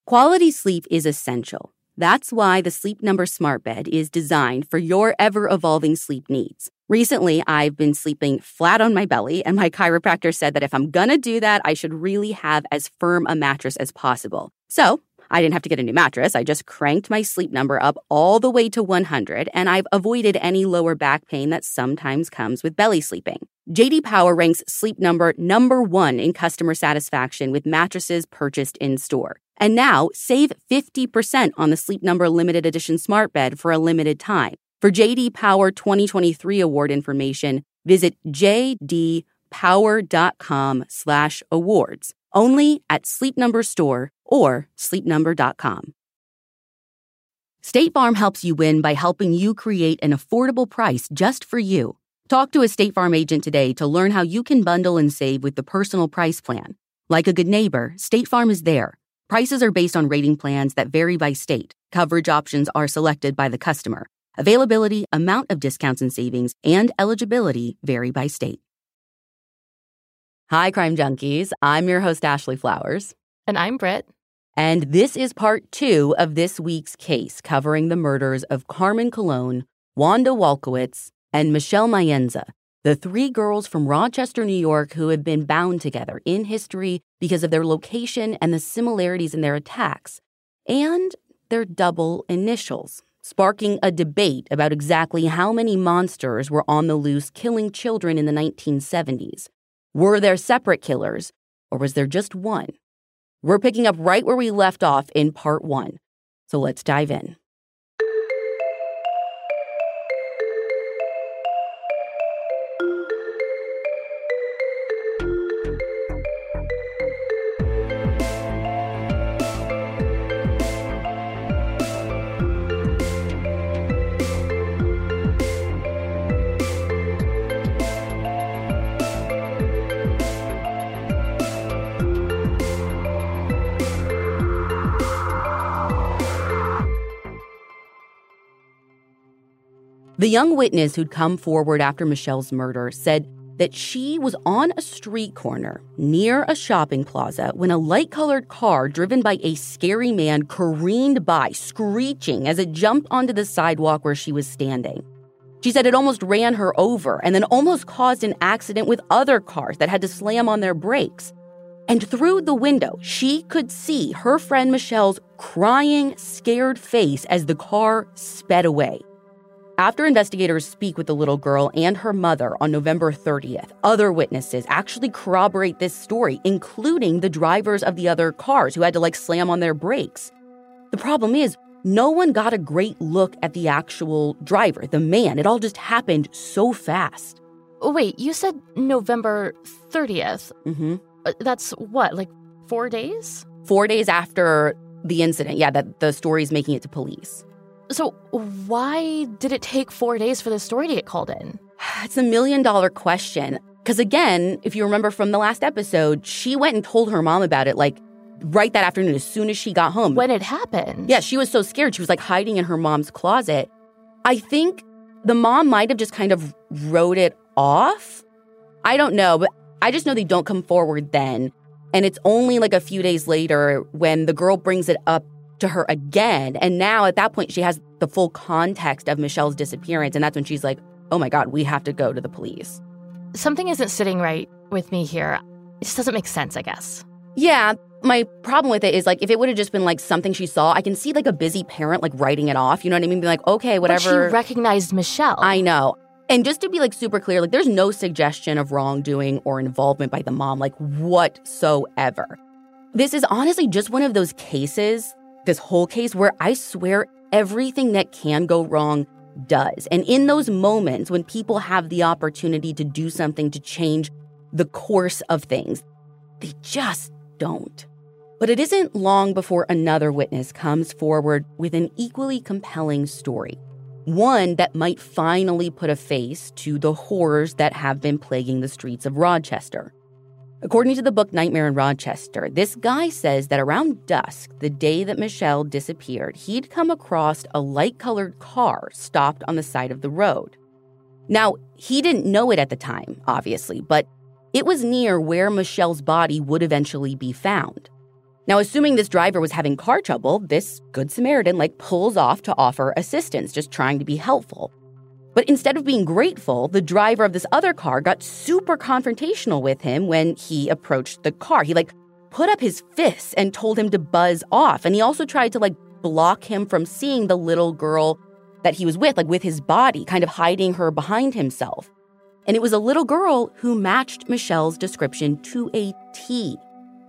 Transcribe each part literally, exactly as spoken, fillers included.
Quality sleep is essential. That's why the Sleep Number Smart Bed is designed for your ever-evolving sleep needs. Recently, I've been sleeping flat on my belly, and my chiropractor said that if I'm gonna do that, I should really have as firm a mattress as possible. So I didn't have to get a new mattress. I just cranked my Sleep Number up all the way to one hundred, and I've avoided any lower back pain that sometimes comes with belly sleeping. J D Power ranks Sleep Number number one in customer satisfaction with mattresses purchased in-store. And now, save fifty percent on the Sleep Number Limited Edition Smart Bed for a limited time. For J D Power twenty twenty-three award information, visit jdpower.com slash awards. Only at Sleep Number Store or sleep number dot com. State Farm helps you win by helping you create an affordable price just for you. Talk to a State Farm agent today to learn how you can bundle and save with the Personal Price Plan. Like a good neighbor, State Farm is there. Prices are based on rating plans that vary by state. Coverage options are selected by the customer. Availability, amount of discounts and savings, and eligibility vary by state. Hi, Crime Junkies. I'm your host, Ashley Flowers. And I'm Britt. And this is part two of this week's case covering the murders of Carmen Colon, Wanda Walkowitz, and Michelle Mayenza, the three girls from Rochester, New York, who have been bound together in history because of their location and the similarities in their attacks, and their double initials, sparking a debate about exactly how many monsters were on the loose killing children in the nineteen seventies. Were there separate killers, or was there just one? We're picking up right where we left off in part one, so let's dive in. The young witness who'd come forward after Michelle's murder said that she was on a street corner near a shopping plaza when a light-colored car driven by a scary man careened by, screeching as it jumped onto the sidewalk where she was standing. She said it almost ran her over and then almost caused an accident with other cars that had to slam on their brakes. And through the window, she could see her friend Michelle's crying, scared face as the car sped away. After investigators speak with the little girl and her mother on November thirtieth, other witnesses actually corroborate this story, including the drivers of the other cars who had to, like, slam on their brakes. The problem is, no one got a great look at the actual driver, the man. It all just happened so fast. Wait, you said November thirtieth. Mm-hmm. Uh, that's what, like four days? Four days after the incident, yeah, that the story's making it to police. So why did it take four days for the story to get called in? It's a million-dollar question. Because again, if you remember from the last episode, she went and told her mom about it, like, right that afternoon, as soon as she got home. When it happened? Yeah, she was so scared. She was, like, hiding in her mom's closet. I think the mom might have just kind of wrote it off. I don't know, but I just know they don't come forward then. And it's only, like, a few days later when the girl brings it up to her again. And now at that point, she has the full context of Michelle's disappearance. And that's when she's like, oh my God, we have to go to the police. Something isn't sitting right with me here. It just doesn't make sense, I guess. Yeah. My problem with it is, like, if it would have just been, like, something she saw, I can see, like, a busy parent, like, writing it off. You know what I mean? Be like, okay, whatever. But she recognized Michelle. I know. And just to be, like, super clear, like, there's no suggestion of wrongdoing or involvement by the mom, like, whatsoever. This is honestly just one of those cases, this whole case, where I swear everything that can go wrong does. And in those moments when people have the opportunity to do something to change the course of things, they just don't. But it isn't long before another witness comes forward with an equally compelling story. One that might finally put a face to the horrors that have been plaguing the streets of Rochester. According to the book Nightmare in Rochester, this guy says that around dusk, the day that Michelle disappeared, he'd come across a light-colored car stopped on the side of the road. Now, he didn't know it at the time, obviously, but it was near where Michelle's body would eventually be found. Now, assuming this driver was having car trouble, this Good Samaritan, like, pulls off to offer assistance, just trying to be helpful. But instead of being grateful, the driver of this other car got super confrontational with him when he approached the car. He, like, put up his fists and told him to buzz off. And he also tried to, like, block him from seeing the little girl that he was with, like, with his body, kind of hiding her behind himself. And it was a little girl who matched Michelle's description to a T.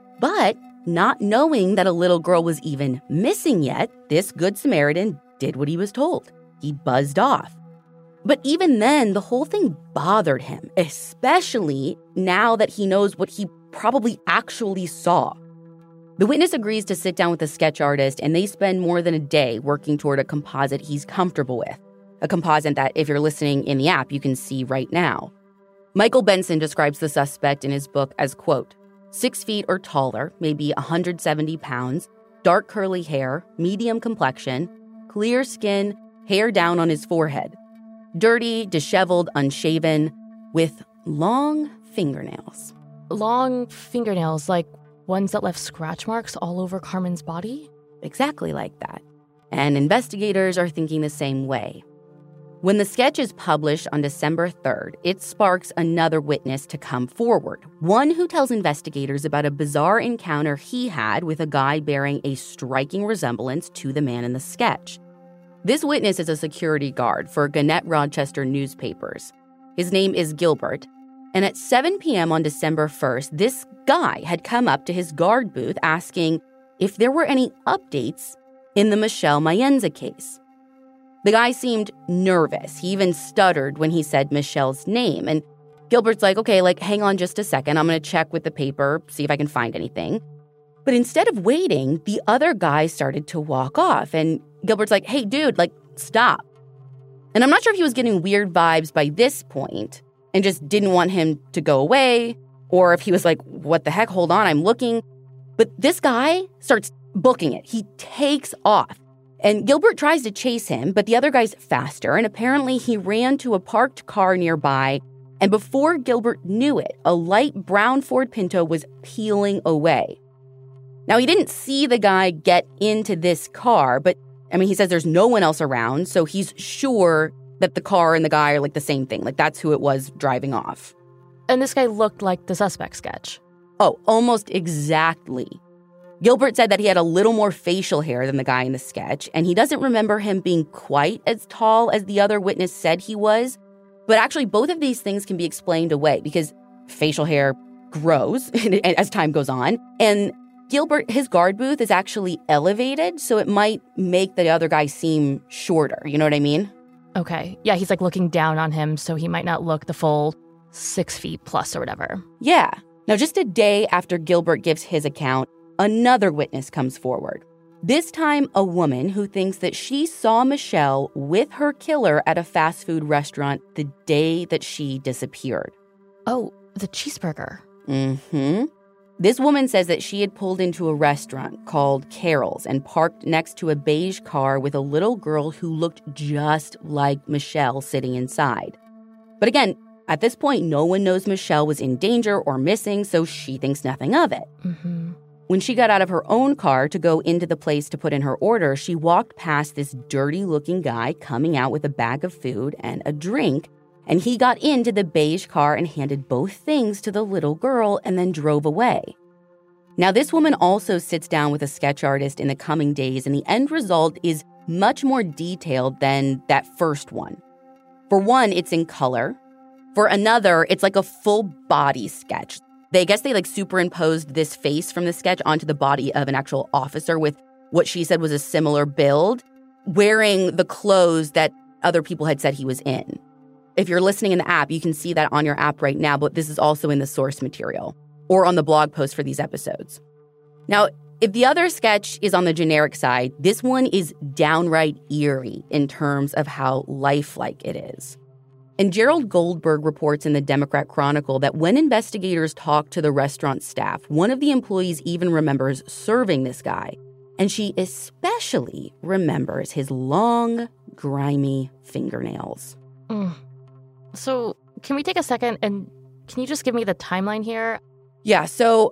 But not knowing that a little girl was even missing yet, this Good Samaritan did what he was told. He buzzed off. But even then, the whole thing bothered him, especially now that he knows what he probably actually saw. The witness agrees to sit down with the sketch artist, and they spend more than a day working toward a composite he's comfortable with. A composite that, if you're listening in the app, you can see right now. Michael Benson describes the suspect in his book as, quote, six feet or taller, maybe one hundred seventy pounds, dark curly hair, medium complexion, clear skin, hair down on his forehead. Dirty, disheveled, unshaven, with long fingernails. Long fingernails, like ones that left scratch marks all over Carmen's body? Exactly like that. And investigators are thinking the same way. When the sketch is published on December third, it sparks another witness to come forward, one who tells investigators about a bizarre encounter he had with a guy bearing a striking resemblance to the man in the sketch. This witness is a security guard for Gannett Rochester newspapers. His name is Gilbert, and at seven p.m. on December first, this guy had come up to his guard booth asking if there were any updates in the Michelle Mayenza case. The guy seemed nervous. He even stuttered when he said Michelle's name. And Gilbert's like, okay, like, hang on just a second. I'm going to check with the paper, see if I can find anything. But instead of waiting, the other guy started to walk off. And Gilbert's like, hey, dude, like, stop. And I'm not sure if he was getting weird vibes by this point and just didn't want him to go away, or if he was like, what the heck, hold on, I'm looking. But this guy starts booking it. He takes off. And Gilbert tries to chase him, but the other guy's faster, and apparently he ran to a parked car nearby, and before Gilbert knew it, a light brown Ford Pinto was peeling away. Now, he didn't see the guy get into this car, but, I mean, he says there's no one else around, so he's sure that the car and the guy are, like, the same thing. Like, that's who it was driving off. And this guy looked like the suspect sketch. Oh, almost exactly. Gilbert said that he had a little more facial hair than the guy in the sketch, and he doesn't remember him being quite as tall as the other witness said he was. But actually, both of these things can be explained away because facial hair grows as time goes on. And Gilbert, his guard booth is actually elevated, so it might make the other guy seem shorter. You know what I mean? Okay. Yeah, he's like looking down on him, so he might not look the full six feet plus or whatever. Yeah. Now, just a day after Gilbert gives his account, another witness comes forward. This time, a woman who thinks that she saw Michelle with her killer at a fast food restaurant the day that she disappeared. Oh, the cheeseburger. Mm-hmm. This woman says that she had pulled into a restaurant called Carol's and parked next to a beige car with a little girl who looked just like Michelle sitting inside. But again, at this point, no one knows Michelle was in danger or missing, so she thinks nothing of it. Mm-hmm. When she got out of her own car to go into the place to put in her order, she walked past this dirty-looking guy coming out with a bag of food and a drink, and he got into the beige car and handed both things to the little girl and then drove away. Now, this woman also sits down with a sketch artist in the coming days, and the end result is much more detailed than that first one. For one, it's in color. For another, it's like a full body sketch. They guess they like superimposed this face from the sketch onto the body of an actual officer with what she said was a similar build, wearing the clothes that other people had said he was in. If you're listening in the app, you can see that on your app right now, but this is also in the source material or on the blog post for these episodes. Now, if the other sketch is on the generic side, this one is downright eerie in terms of how lifelike it is. And Gerald Goldberg reports in the Democrat Chronicle that when investigators talked to the restaurant staff, one of the employees even remembers serving this guy. And she especially remembers his long, grimy fingernails. Mm. So can we take a second and can you just give me the timeline here? Yeah, so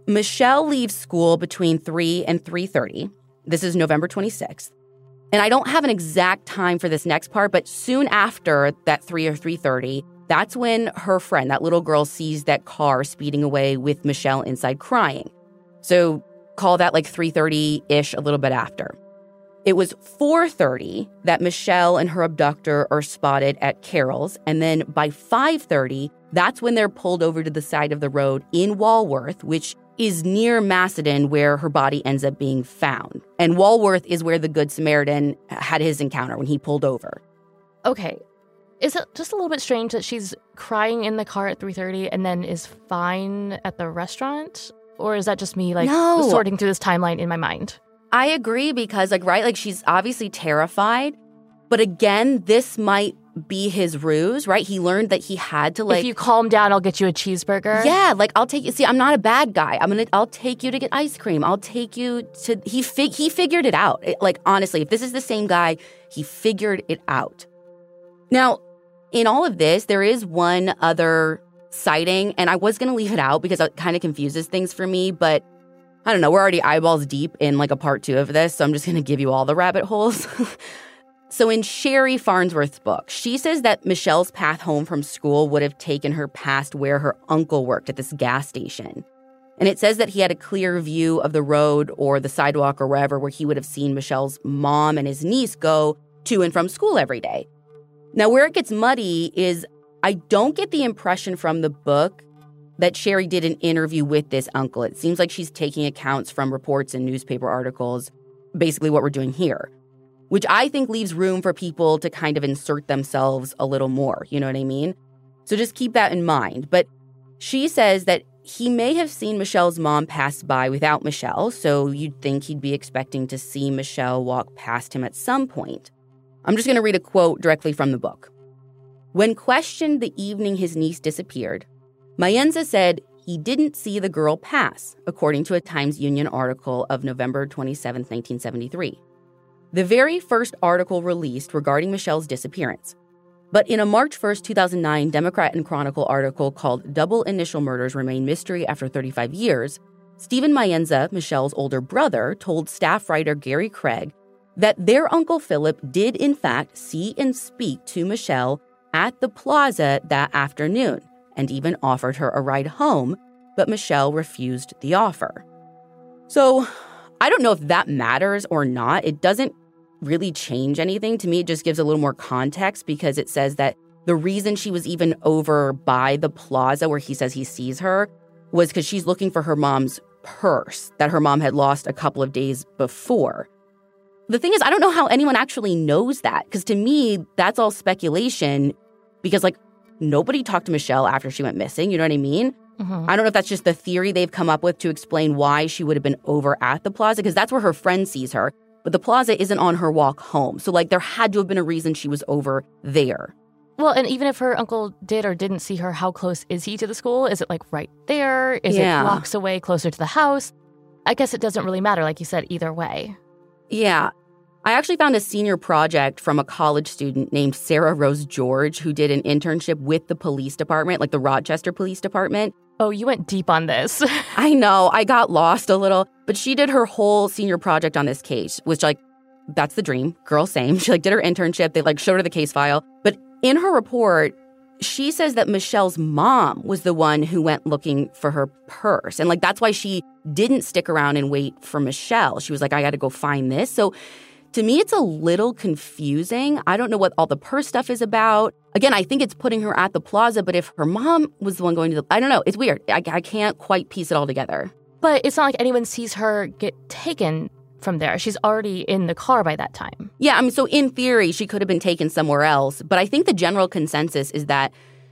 Michelle leaves school between three and three thirty. This is November twenty-sixth. And I don't have an exact time for this next part, but soon after that three or three thirty, that's when her friend, that little girl, sees that car speeding away with Michelle inside crying. So call that like three thirty-ish, a little bit after. It was four thirty that Michelle and her abductor are spotted at Carol's, and then by five thirty, that's when they're pulled over to the side of the road in Walworth, which is near Macedon, where her body ends up being found. And Walworth is where the Good Samaritan had his encounter when he pulled over. Okay. Is it just a little bit strange that she's crying in the car at three thirty and then is fine at the restaurant? Or is that just me, like, no. sorting through this timeline in my mind? I agree because, like, right, like, she's obviously terrified. But again, this might be his ruse, right? He learned that he had to, like... If you calm down, I'll get you a cheeseburger. Yeah, like, I'll take you... See, I'm not a bad guy. I'm gonna... I'll take you to get ice cream. I'll take you to... He fig- He figured it out. It, like, honestly, if this is the same guy, he figured it out. Now, in all of this, there is one other sighting, and I was going to leave it out because it kind of confuses things for me, but I don't know. We're already eyeballs deep in, like, a part two of this, so I'm just going to give you all the rabbit holes. So in Sherry Farnsworth's book, she says that Michelle's path home from school would have taken her past where her uncle worked at this gas station. And it says that he had a clear view of the road or the sidewalk or wherever where he would have seen Michelle's mom and his niece go to and from school every day. Now, where it gets muddy is I don't get the impression from the book that Sherry did an interview with this uncle. It seems like she's taking accounts from reports and newspaper articles, basically what we're doing here, which I think leaves room for people to kind of insert themselves a little more. You know what I mean? So just keep that in mind. But she says that he may have seen Michelle's mom pass by without Michelle, so you'd think he'd be expecting to see Michelle walk past him at some point. I'm just going to read a quote directly from the book. When questioned the evening his niece disappeared, Mayenza said he didn't see the girl pass, according to a Times Union article of November twenty-seventh, nineteen seventy-three. The very first article released regarding Michelle's disappearance. But in a March first, two thousand nine Democrat and Chronicle article called Double Initial Murders Remain Mystery After thirty-five years, Stephen Mayenza, Michelle's older brother, told staff writer Gary Craig that their Uncle Philip did in fact see and speak to Michelle at the plaza that afternoon and even offered her a ride home, but Michelle refused the offer. So I don't know if that matters or not. It doesn't really change anything. To me, it just gives a little more context because it says that the reason she was even over by the plaza where he says he sees her was because she's looking for her mom's purse that her mom had lost a couple of days before. The thing is, I don't know how anyone actually knows that, because to me, that's all speculation because, like, nobody talked to Michelle after she went missing. You know what I mean? Mm-hmm. I don't know if that's just the theory they've come up with to explain why she would have been over at the plaza, because that's where her friend sees her. But the plaza isn't on her walk home. So, like, there had to have been a reason she was over there. Well, and even if her uncle did or didn't see her, how close is he to the school? Is it, like, right there? Is yeah. it blocks away closer to the house? I guess it doesn't really matter, like you said, either way. Yeah. I actually found a senior project from a college student named Sarah Rose George who did an internship with the police department, like the Rochester Police Department. Oh, you went deep on this. I know. I got lost a little. But she did her whole senior project on this case, which, like, that's the dream. Girl, same. She, like, did her internship. They, like, showed her the case file. But in her report, she says that Michelle's mom was the one who went looking for her purse. And, like, that's why she didn't stick around and wait for Michelle. She was like, I got to go find this. So to me, it's a little confusing. I don't know what all the purse stuff is about. Again, I think it's putting her at the plaza, but if her mom was the one going to the... I don't know. It's weird. I, I can't quite piece it all together. But it's not like anyone sees her get taken from there. She's already in the car by that time. Yeah, I mean, so in theory, she could have been taken somewhere else. But I think the general consensus is that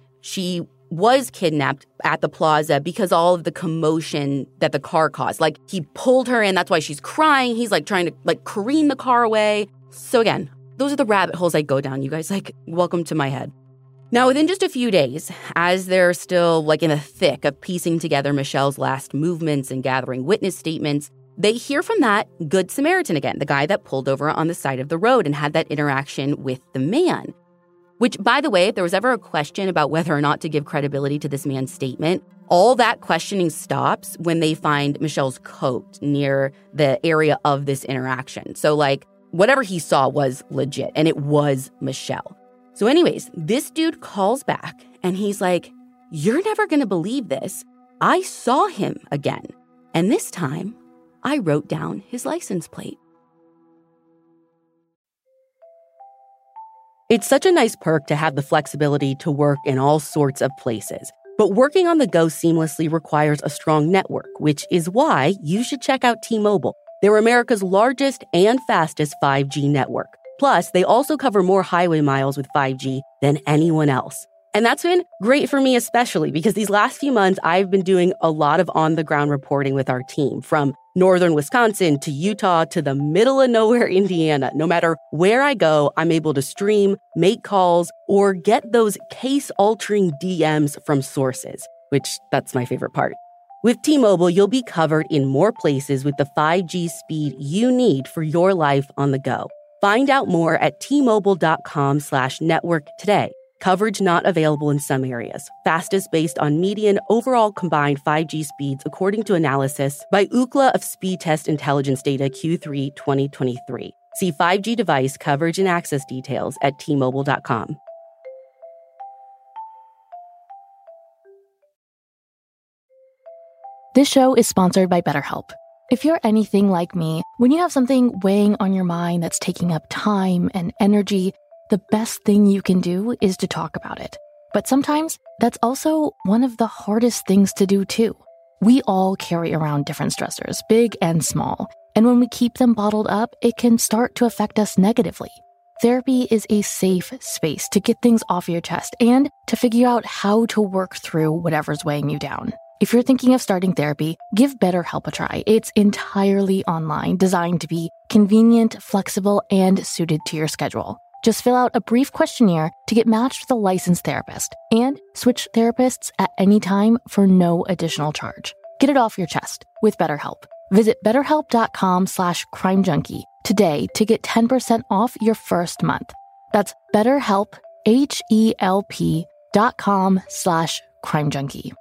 she was kidnapped at the plaza because all of the commotion that the car caused. Like, he pulled her in. That's why she's crying. He's, like, trying to, like, careen the car away. So, again, those are the rabbit holes I go down. You guys, like, welcome to my head. Now, within just a few days, as they're still, like, in the thick of piecing together Michelle's last movements and gathering witness statements, they hear from that Good Samaritan again, the guy that pulled over on the side of the road and had that interaction with the man. Which, by the way, if there was ever a question about whether or not to give credibility to this man's statement, all that questioning stops when they find Michelle's coat near the area of this interaction. So, like, whatever he saw was legit, and it was Michelle. So anyways, this dude calls back, and he's like, "You're never going to believe this. I saw him again. And this time, I wrote down his license plate." It's such a nice perk to have the flexibility to work in all sorts of places. But working on the go seamlessly requires a strong network, which is why you should check out T-Mobile. They're America's largest and fastest five G network. Plus, they also cover more highway miles with five G than anyone else. And that's been great for me especially because these last few months, I've been doing a lot of on-the-ground reporting with our team, from northern Wisconsin to Utah to the middle of nowhere, Indiana. No matter where I go, I'm able to stream, make calls, or get those case-altering D Ms from sources, which that's my favorite part. With T-Mobile, you'll be covered in more places with the five G speed you need for your life on the go. Find out more at T-Mobile.com slash network today. Coverage not available in some areas. Fastest based on median overall combined five G speeds according to analysis by Ookla of Speed Test Intelligence Data Q three twenty twenty-three. See five G device coverage and access details at T Mobile dot com. This show is sponsored by BetterHelp. If you're anything like me, when you have something weighing on your mind that's taking up time and energy, the best thing you can do is to talk about it. But sometimes that's also one of the hardest things to do too. We all carry around different stressors, big and small. And when we keep them bottled up, it can start to affect us negatively. Therapy is a safe space to get things off your chest and to figure out how to work through whatever's weighing you down. If you're thinking of starting therapy, give BetterHelp a try. It's entirely online, designed to be convenient, flexible, and suited to your schedule. Just fill out a brief questionnaire to get matched with a licensed therapist and switch therapists at any time for no additional charge. Get it off your chest with BetterHelp. Visit betterhelp.com slash crime junkie today to get ten percent off your first month. That's BetterHelp, H-E-L-P dot com slash crime junkie.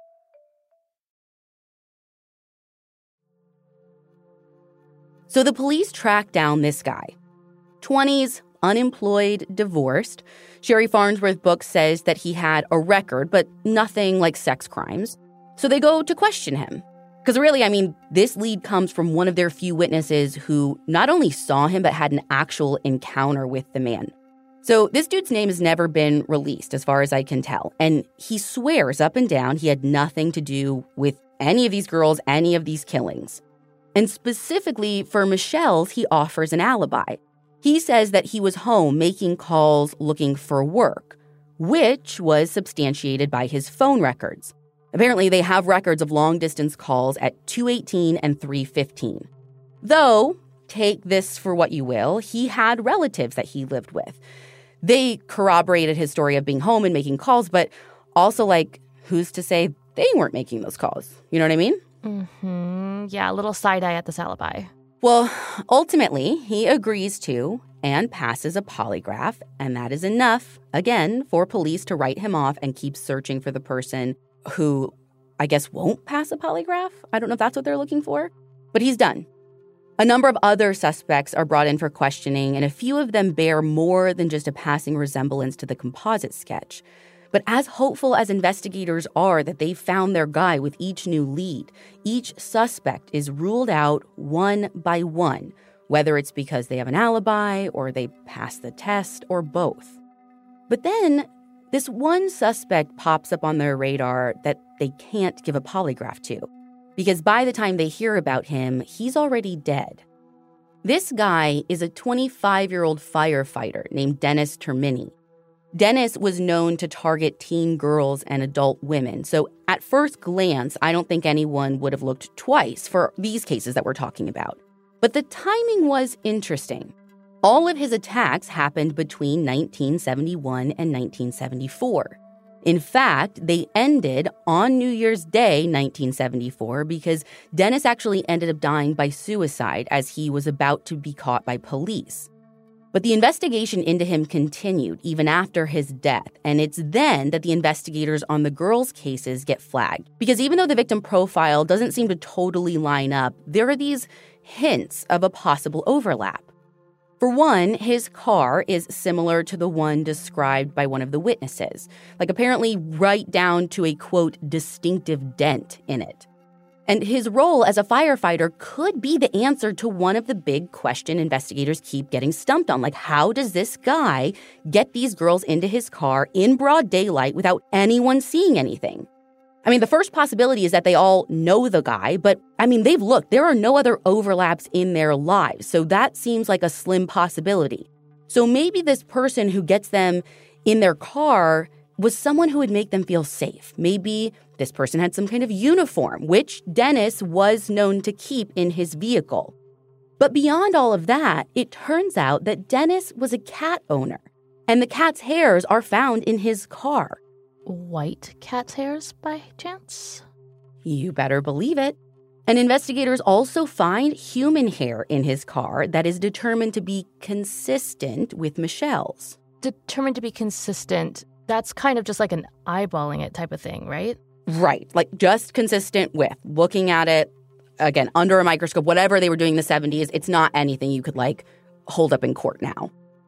So the police track down this guy. twenties, unemployed, divorced. Sherry Farnsworth's book says that he had a record, but nothing like sex crimes. So they go to question him. Because really, I mean, this lead comes from one of their few witnesses who not only saw him, but had an actual encounter with the man. So this dude's name has never been released, as far as I can tell. And he swears up and down he had nothing to do with any of these girls, any of these killings. And specifically for Michelle's, he offers an alibi. He says that he was home making calls looking for work, which was substantiated by his phone records. Apparently, they have records of long-distance calls at two eighteen and three fifteen. Though, take this for what you will, he had relatives that he lived with. They corroborated his story of being home and making calls, but also, like, who's to say they weren't making those calls? You know what I mean? Mm-hmm. Yeah, a little side-eye at this alibi. Well, ultimately, he agrees to and passes a polygraph, and that is enough, again, for police to write him off and keep searching for the person who, I guess, won't pass a polygraph. I don't know if that's what they're looking for, but he's done. A number of other suspects are brought in for questioning, and a few of them bear more than just a passing resemblance to the composite sketch. But as hopeful as investigators are that they've found their guy with each new lead, each suspect is ruled out one by one, whether it's because they have an alibi or they passed the test or both. But then this one suspect pops up on their radar that they can't give a polygraph to, because by the time they hear about him, he's already dead. This guy is a twenty-five-year-old firefighter named Dennis Termini. Dennis was known to target teen girls and adult women, so at first glance, I don't think anyone would have looked twice for these cases that we're talking about. But the timing was interesting. All of his attacks happened between nineteen seventy-one and nineteen seventy-four. In fact, they ended on New Year's Day, nineteen seventy-four, because Dennis actually ended up dying by suicide as he was about to be caught by police. But the investigation into him continued even after his death, and it's then that the investigators on the girls' cases get flagged. Because even though the victim profile doesn't seem to totally line up, there are these hints of a possible overlap. For one, his car is similar to the one described by one of the witnesses, like apparently right down to a, quote, distinctive dent in it. And his role as a firefighter could be the answer to one of the big question investigators keep getting stumped on. Like, how does this guy get these girls into his car in broad daylight without anyone seeing anything? I mean, the first possibility is that they all know the guy, but I mean, they've looked. There are no other overlaps in their lives, so that seems like a slim possibility. So maybe this person who gets them in their car was someone who would make them feel safe. Maybe this person had some kind of uniform, which Dennis was known to keep in his vehicle. But beyond all of that, it turns out that Dennis was a cat owner, and the cat's hairs are found in his car. White cat's hairs, by chance? You better believe it. And investigators also find human hair in his car that is determined to be consistent with Michelle's. Determined to be consistent, that's kind of just like an eyeballing it type of thing, right? Right, like just consistent with. Looking at it, again, under a microscope, whatever they were doing in the seventies, it's not anything you could, like, hold up in court now.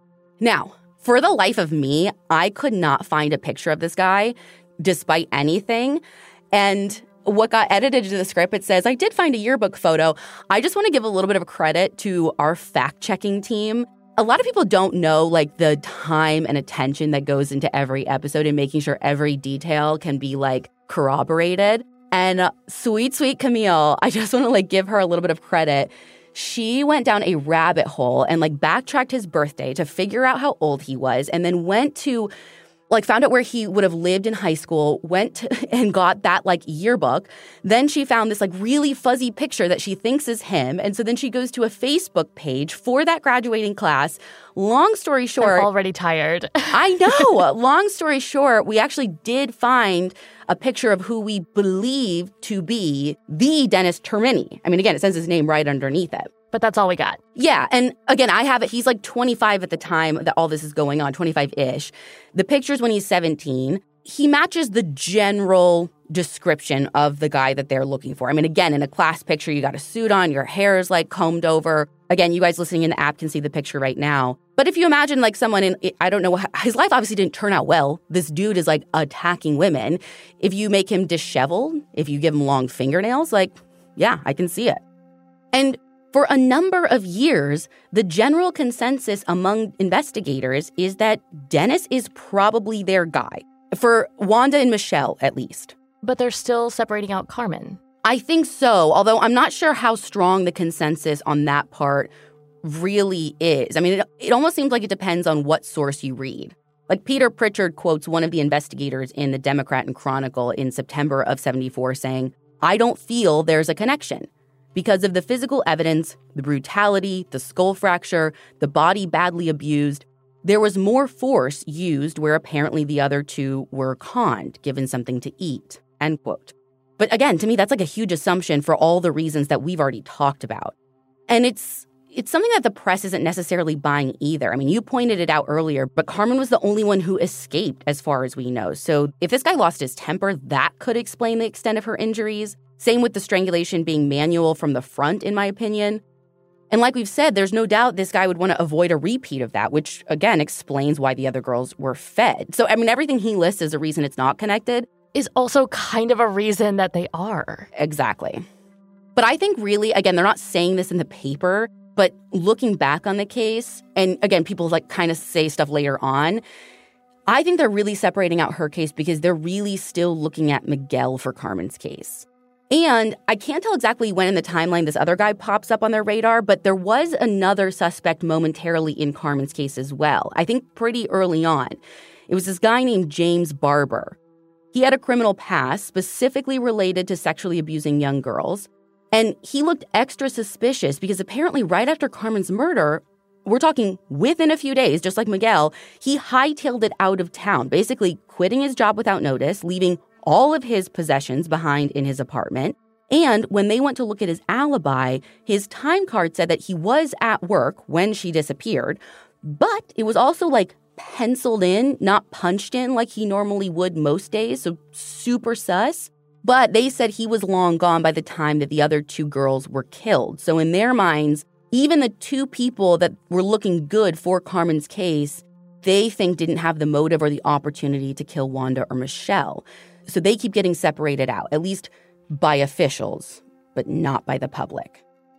Now, for the life of me, I could not find a picture of this guy, despite anything. And what got edited into the script, it says, I did find a yearbook photo. I just want to give a little bit of credit to our fact-checking team. A lot of people don't know, like, the time and attention that goes into every episode and making sure every detail can be, like, corroborated. And uh, sweet, sweet Camille, I just want to, like, give her a little bit of credit. She went down a rabbit hole and, like, backtracked his birthday to figure out how old he was, and then went to, like, found out where he would have lived in high school, went to, and got that, like, yearbook. Then she found this, like, really fuzzy picture that she thinks is him. And so then she goes to a Facebook page for that graduating class. Long story short... I'm already tired. I know. Long story short, we actually did find a picture of who we believe to be the Dennis Termini. I mean, again, it says his name right underneath it. But that's all we got. Yeah. And again, I have it. He's like twenty-five at the time that all this is going on, twenty-five-ish. The picture's when he's seventeen. He matches the general description of the guy that they're looking for. I mean, again, in a class picture, you got a suit on, your hair is like combed over. Again, you guys listening in the app can see the picture right now. But if you imagine like someone in, I don't know, his life obviously didn't turn out well. This dude is like attacking women. If you make him disheveled, if you give him long fingernails, like, yeah, I can see it. And for a number of years, the general consensus among investigators is that Dennis is probably their guy. For Wanda and Michelle, at least. But they're still separating out Carmen. I think so, although I'm not sure how strong the consensus on that part really is. I mean, it, it almost seems like it depends on what source you read. Like Peter Pritchard quotes one of the investigators in the Democrat and Chronicle in September of seventy-four saying, I don't feel there's a connection. Because of the physical evidence, the brutality, the skull fracture, the body badly abused, there was more force used where apparently the other two were conned, given something to eat, end quote. But again, to me, that's like a huge assumption for all the reasons that we've already talked about. And it's it's something that the press isn't necessarily buying either. I mean, you pointed it out earlier, but Carmen was the only one who escaped as far as we know. So if this guy lost his temper, that could explain the extent of her injuries. Same with the strangulation being manual from the front, in my opinion. And like we've said, there's no doubt this guy would want to avoid a repeat of that, which, again, explains why the other girls were fed. So, I mean, everything he lists as a reason it's not connected is also kind of a reason that they are. Exactly. But I think really, again, they're not saying this in the paper, but looking back on the case, and again, people like kind of say stuff later on, I think they're really separating out her case because they're really still looking at Miguel for Carmen's case. And I can't tell exactly when in the timeline this other guy pops up on their radar, but there was another suspect momentarily in Carmen's case as well. I think pretty early on. It was this guy named James Barber. He had a criminal past specifically related to sexually abusing young girls. And he looked extra suspicious because apparently right after Carmen's murder, we're talking within a few days, just like Miguel, he hightailed it out of town, basically quitting his job without notice, leaving all of his possessions behind in his apartment. And when they went to look at his alibi, his time card said that he was at work when she disappeared, But it was also like penciled in, not punched in like he normally would most days, so super sus. But they said he was long gone by the time that the other two girls were killed. So in their minds, even the two people that were looking good for Carmen's case, they think didn't have the motive or the opportunity to kill Wanda or Michelle. So they keep getting separated out, at least by officials, but not by the public.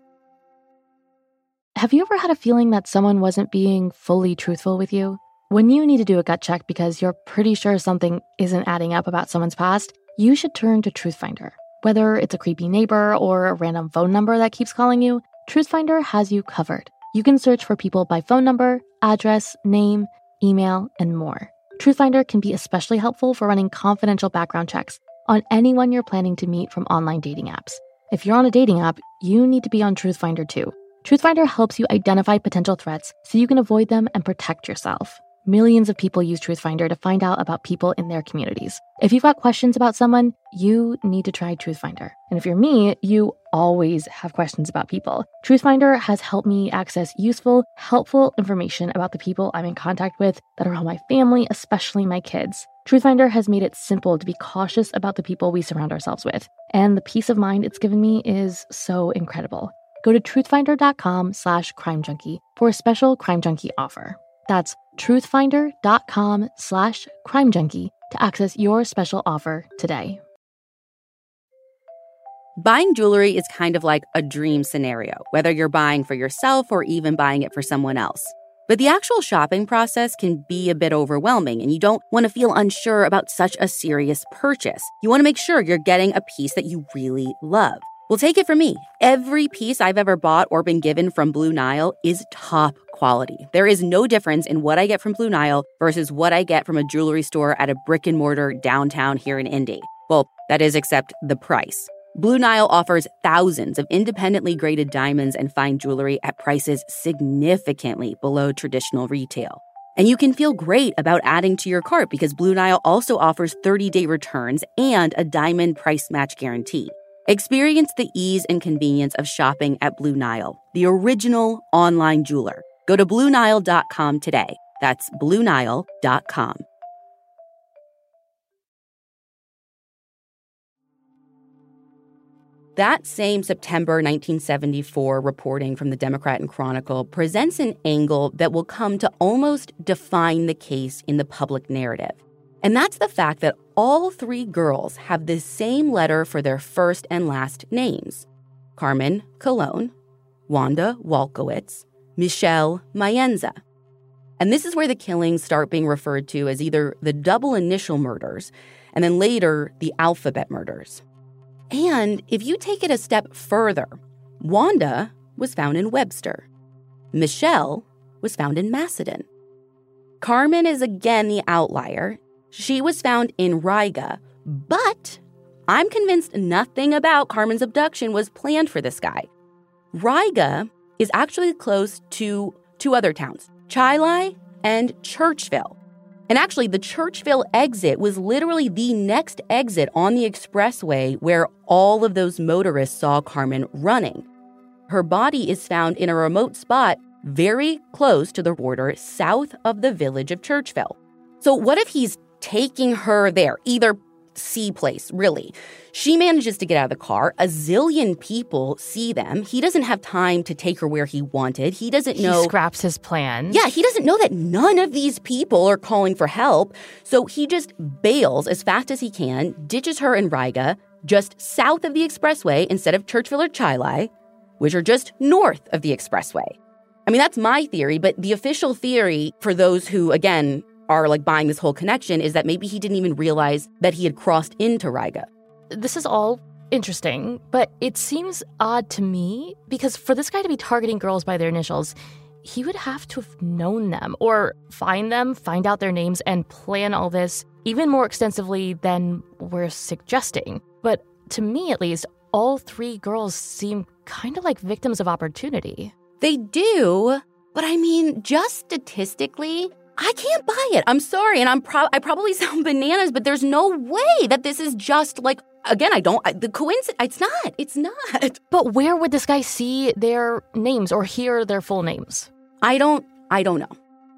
Have you ever had a feeling that someone wasn't being fully truthful with you? When you need to do a gut check because you're pretty sure something isn't adding up about someone's past, you should turn to Truthfinder. Whether it's a creepy neighbor or a random phone number that keeps calling you, Truthfinder has you covered. You can search for people by phone number, address, name, email, and more. Truthfinder can be especially helpful for running confidential background checks on anyone you're planning to meet from online dating apps. If you're on a dating app, you need to be on Truthfinder too. Truthfinder helps you identify potential threats so you can avoid them and protect yourself. Millions of people use Truthfinder to find out about people in their communities. If you've got questions about someone, you need to try Truthfinder. And if you're me, you always have questions about people. Truthfinder has helped me access useful, helpful information about the people I'm in contact with that are all my family, especially my kids. Truthfinder has made it simple to be cautious about the people we surround ourselves with. And the peace of mind it's given me is so incredible. Go to truthfinder.com slash crime junkie for a special Crime Junkie offer. That's truthfinder.com slash crime junkie to access your special offer today. Buying jewelry is kind of like a dream scenario, whether you're buying for yourself or even buying it for someone else. But the actual shopping process can be a bit overwhelming, and you don't want to feel unsure about such a serious purchase. You want to make sure you're getting a piece that you really love. Well, take it from me. Every piece I've ever bought or been given from Blue Nile is top quality. There is no difference in what I get from Blue Nile versus what I get from a jewelry store at a brick and mortar downtown here in Indy. Well, that is except the price. Blue Nile offers thousands of independently graded diamonds and fine jewelry at prices significantly below traditional retail. And you can feel great about adding to your cart because Blue Nile also offers thirty-day returns and a diamond price match guarantee. Experience the ease and convenience of shopping at Blue Nile, the original online jeweler. Go to blue nile dot com today. That's blue nile dot com. That same September nineteen seventy-four reporting from the Democrat and Chronicle presents an angle that will come to almost define the case in the public narrative. And that's the fact that all three girls have the same letter for their first and last names: Carmen Colon, Wanda Walkowicz, Michelle Mayenza. And this is where the killings start being referred to as either the double initial murders and then later the alphabet murders. And if you take it a step further, Wanda was found in Webster. Michelle was found in Macedon. Carmen is again the outlier. She was found in Riga, but I'm convinced nothing about Carmen's abduction was planned for this guy. Riga is actually close to two other towns, Chilai and Churchville. And actually, the Churchville exit was literally the next exit on the expressway where all of those motorists saw Carmen running. Her body is found in a remote spot very close to the border south of the village of Churchville. So what if he's taking her there, either C place, really? She manages to get out of the car. A zillion people see them. He doesn't have time to take her where he wanted. He doesn't know. He scraps his plan. Yeah, he doesn't know that none of these people are calling for help. So he just bails as fast as he can, ditches her in Riga, just south of the expressway instead of Churchville or Chilai, which are just north of the expressway. I mean, that's my theory, but the official theory for those who, again, are like buying this whole connection is that maybe he didn't even realize that he had crossed into Riga. This is all interesting, but it seems odd to me because for this guy to be targeting girls by their initials, he would have to have known them or find them, find out their names, and plan all this even more extensively than we're suggesting. But to me, at least, all three girls seem kind of like victims of opportunity. They do, but I mean, just statistically, I can't buy it. I'm sorry, and I'm pro- I probably sound bananas, but there's no way that this is just like, again, I don't, I, the coincidence, it's not, it's not. But where would this guy see their names or hear their full names? I don't, I don't know.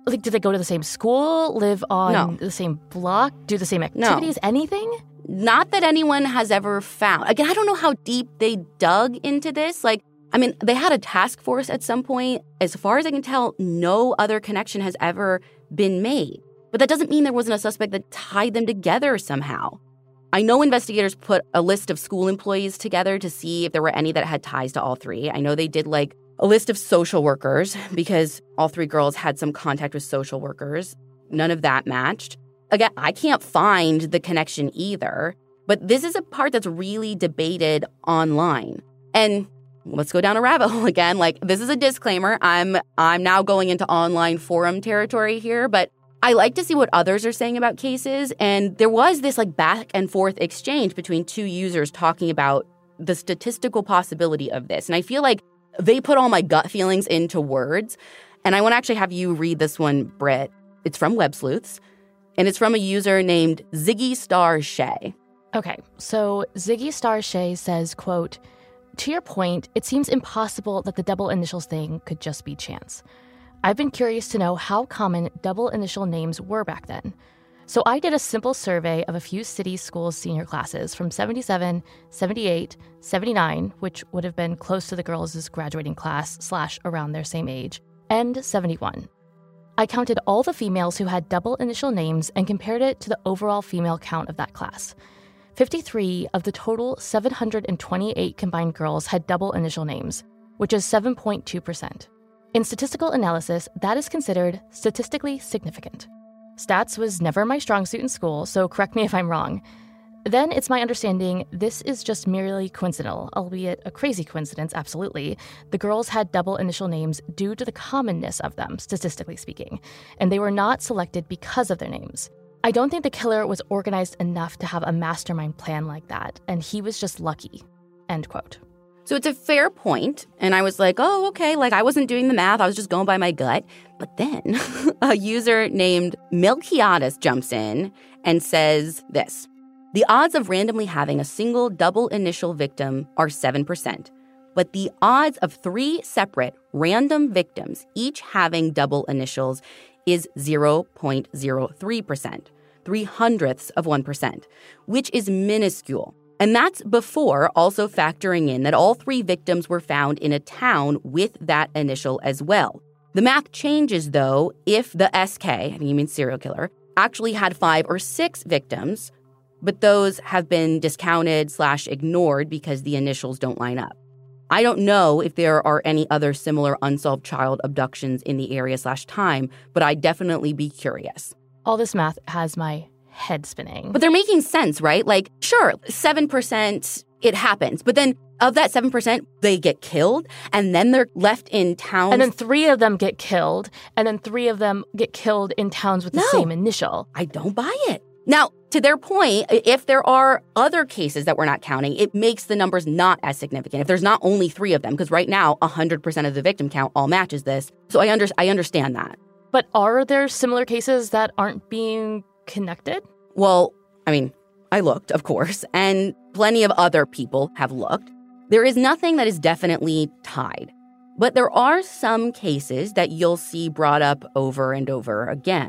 Like, do they go to the same school, live on No. the same block, do the same activities, No. anything? Not that anyone has ever found. Again, I don't know how deep they dug into this. Like, I mean, they had a task force at some point. As far as I can tell, no other connection has ever been made. But that doesn't mean there wasn't a suspect that tied them together somehow. I know investigators put a list of school employees together to see if there were any that had ties to all three. I know they did like a list of social workers because all three girls had some contact with social workers. None of that matched. Again, I can't find the connection either. But this is a part that's really debated online. And let's go down a rabbit hole again. Like, this is a disclaimer. I'm I'm now going into online forum territory here, but I like to see what others are saying about cases. And there was this like back and forth exchange between two users talking about the statistical possibility of this. And I feel like they put all my gut feelings into words. And I want to actually have you read this one, Britt. It's from Web Sleuths, and it's from a user named Ziggy Star Shay. Okay, so Ziggy Star Shay says, quote, "To your point, it seems impossible that the double initials thing could just be chance. I've been curious to know how common double initial names were back then. So I did a simple survey of a few city schools' senior classes from seventy-seven, seventy-eight, seventy-nine, which would have been close to the girls' graduating class slash around their same age, and seventy-one. I counted all the females who had double initial names and compared it to the overall female count of that class. fifty-three of the total seven hundred twenty-eight combined girls had double initial names, which is seven point two percent. In statistical analysis, that is considered statistically significant. Stats was never my strong suit in school, so correct me if I'm wrong. Then it's my understanding this is just merely coincidental, albeit a crazy coincidence, absolutely. The girls had double initial names due to the commonness of them, statistically speaking, and they were not selected because of their names. I don't think the killer was organized enough to have a mastermind plan like that, and he was just lucky." End quote. So it's a fair point, and I was like, oh, okay, like I wasn't doing the math, I was just going by my gut. But then a user named Melquiades jumps in and says this: "The odds of randomly having a single double initial victim are seven percent, but the odds of three separate random victims each having double initials is zero point zero three percent, three hundredths of one percent, which is minuscule. And that's before also factoring in that all three victims were found in a town with that initial as well. The math changes, though, if the S K, I think you mean serial killer, actually had five or six victims, but those have been discounted slash ignored because the initials don't line up. I don't know if there are any other similar unsolved child abductions in the area slash time, but I'd definitely be curious." All this math has my head spinning. But they're making sense, right? Like, sure, seven percent, it happens. But then of that seven percent, they get killed, and then they're left in towns. And then three of them get killed, and then three of them get killed in towns with the No. same initial. I don't buy it. Now, to their point, if there are other cases that we're not counting, it makes the numbers not as significant. If there's not only three of them, because right now, one hundred percent of the victim count all matches this. So I, under- I understand that. But are there similar cases that aren't being connected? Well, I mean, I looked, of course, and plenty of other people have looked. There is nothing that is definitely tied. But there are some cases that you'll see brought up over and over again.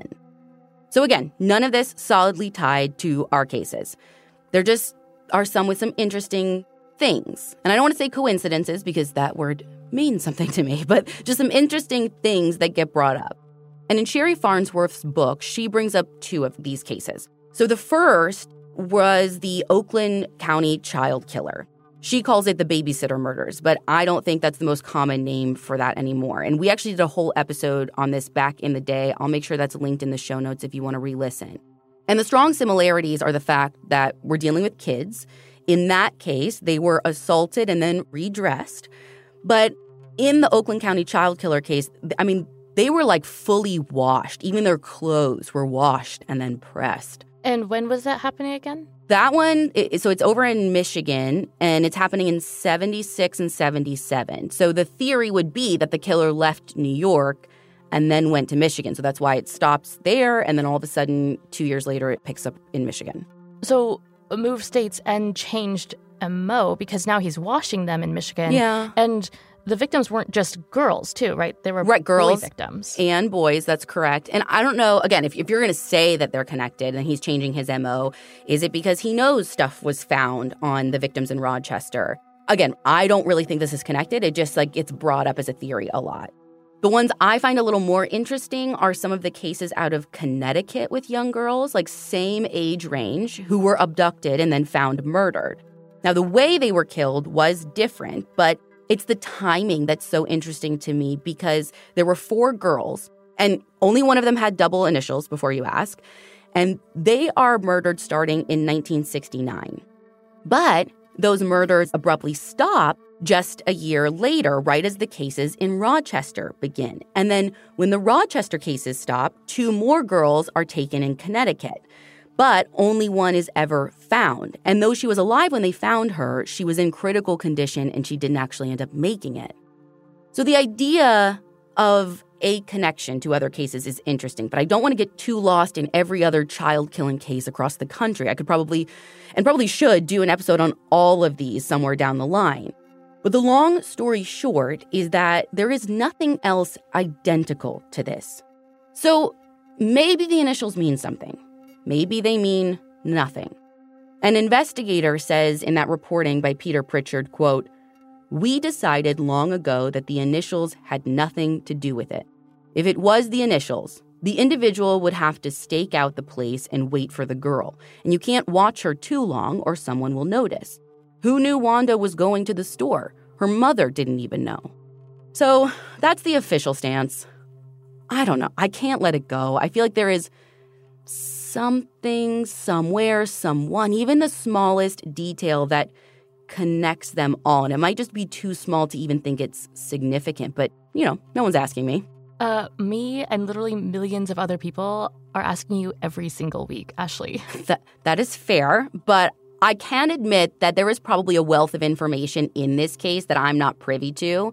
So again, none of this solidly tied to our cases. There just are some with some interesting things. And I don't want to say coincidences because that word means something to me, but just some interesting things that get brought up. And in Sherry Farnsworth's book, she brings up two of these cases. So the first was the Oakland County child killer. She calls it the babysitter murders, but I don't think that's the most common name for that anymore. And we actually did a whole episode on this back in the day. I'll make sure that's linked in the show notes if you want to re-listen. And the strong similarities are the fact that we're dealing with kids. In that case, they were assaulted and then redressed. But in the Oakland County child killer case, I mean, they were like fully washed. Even their clothes were washed and then pressed. And when was that happening again? That one, it, so it's over in Michigan, and it's happening in seventy-six and seventy-seven. So the theory would be that the killer left New York and then went to Michigan. So that's why it stops there, and then all of a sudden, two years later, it picks up in Michigan. So moved states and changed M O because now he's washing them in Michigan. Yeah. And the victims weren't just girls, too, right? They were right, girls boy victims. And boys, that's correct. And I don't know, again, if, if you're going to say that they're connected and he's changing his M O, is it because he knows stuff was found on the victims in Rochester? Again, I don't really think this is connected. It just, like, gets brought up as a theory a lot. The ones I find a little more interesting are some of the cases out of Connecticut with young girls, like same age range, who were abducted and then found murdered. Now, the way they were killed was different, but it's the timing that's so interesting to me because there were four girls, and only one of them had double initials, before you ask, and they are murdered starting in nineteen sixty-nine. But those murders abruptly stop just a year later, right as the cases in Rochester begin. And then when the Rochester cases stop, two more girls are taken in Connecticut. But only one is ever found. And though she was alive when they found her, she was in critical condition and she didn't actually end up making it. So the idea of a connection to other cases is interesting, but I don't want to get too lost in every other child-killing case across the country. I could probably, and probably should, do an episode on all of these somewhere down the line. But the long story short is that there is nothing else identical to this. So maybe the initials mean something. Maybe they mean nothing. An investigator says in that reporting by Peter Pritchard, quote, "We decided long ago that the initials had nothing to do with it. If it was the initials, the individual would have to stake out the place and wait for the girl. And you can't watch her too long or someone will notice. Who knew Wanda was going to the store? Her mother didn't even know." So that's the official stance. I don't know. I can't let it go. I feel like there is something, somewhere, someone, even the smallest detail that connects them all. And it might just be too small to even think it's significant. But, you know, no one's asking me. Uh, me and literally millions of other people are asking you every single week, Ashley. That, that is fair, but I can admit that there is probably a wealth of information in this case that I'm not privy to.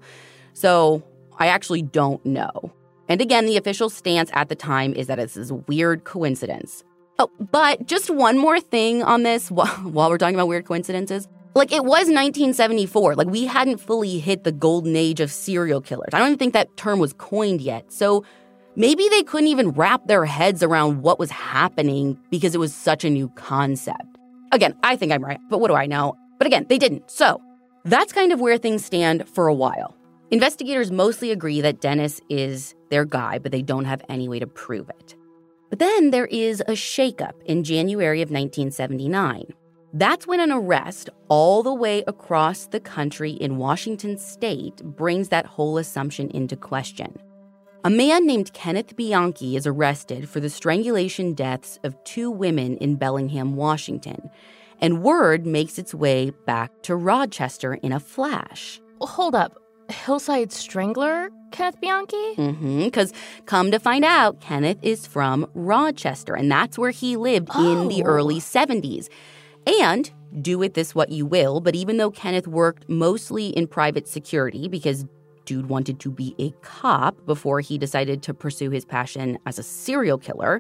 So I actually don't know. And again, the official stance at the time is that this is a weird coincidence. Oh, but just one more thing on this while, while we're talking about weird coincidences. Like, it was nineteen seventy-four. Like, we hadn't fully hit the golden age of serial killers. I don't even think that term was coined yet. So maybe they couldn't even wrap their heads around what was happening because it was such a new concept. Again, I think I'm right, but what do I know? But again, they didn't. So that's kind of where things stand for a while. Investigators mostly agree that Dennis is their guy, but they don't have any way to prove it. But then there is a shakeup in January of nineteen seventy-nine. That's when an arrest all the way across the country in Washington state brings that whole assumption into question. A man named Kenneth Bianchi is arrested for the strangulation deaths of two women in Bellingham, Washington. And word makes its way back to Rochester in a flash. Hold up. Hillside Strangler, Kenneth Bianchi? Mm-hmm, because come to find out, Kenneth is from Rochester, and that's where he lived oh. in the early seventies. And do with this what you will, but even though Kenneth worked mostly in private security because dude wanted to be a cop before he decided to pursue his passion as a serial killer,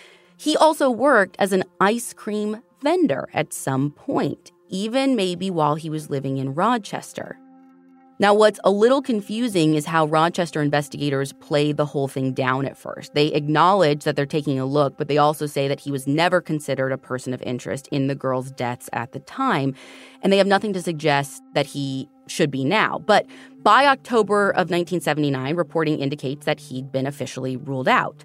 he also worked as an ice cream vendor at some point, even maybe while he was living in Rochester. Now, what's a little confusing is how Rochester investigators play the whole thing down at first. They acknowledge that they're taking a look, but they also say that he was never considered a person of interest in the girls' deaths at the time, and they have nothing to suggest that he should be now. But by October of nineteen seventy-nine, reporting indicates that he'd been officially ruled out.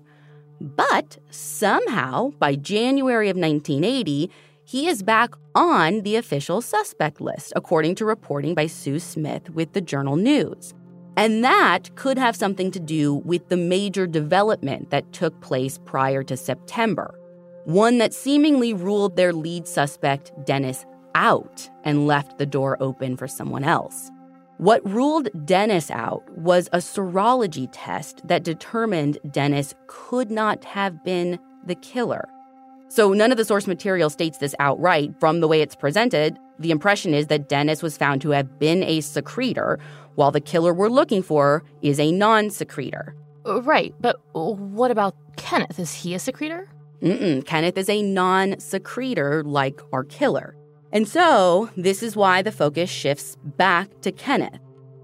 But somehow, by January of nineteen eighty, he is back on the official suspect list, according to reporting by Sue Smith with the Journal News. And that could have something to do with the major development that took place prior to September, one that seemingly ruled their lead suspect, Dennis, out and left the door open for someone else. What ruled Dennis out was a serology test that determined Dennis could not have been the killer. So none of the source material states this outright. From the way it's presented, the impression is that Dennis was found to have been a secretor, while the killer we're looking for is a non-secretor. Right, but what about Kenneth? Is he a secretor? Mm-mm. Kenneth is a non-secretor like our killer. And so this is why the focus shifts back to Kenneth.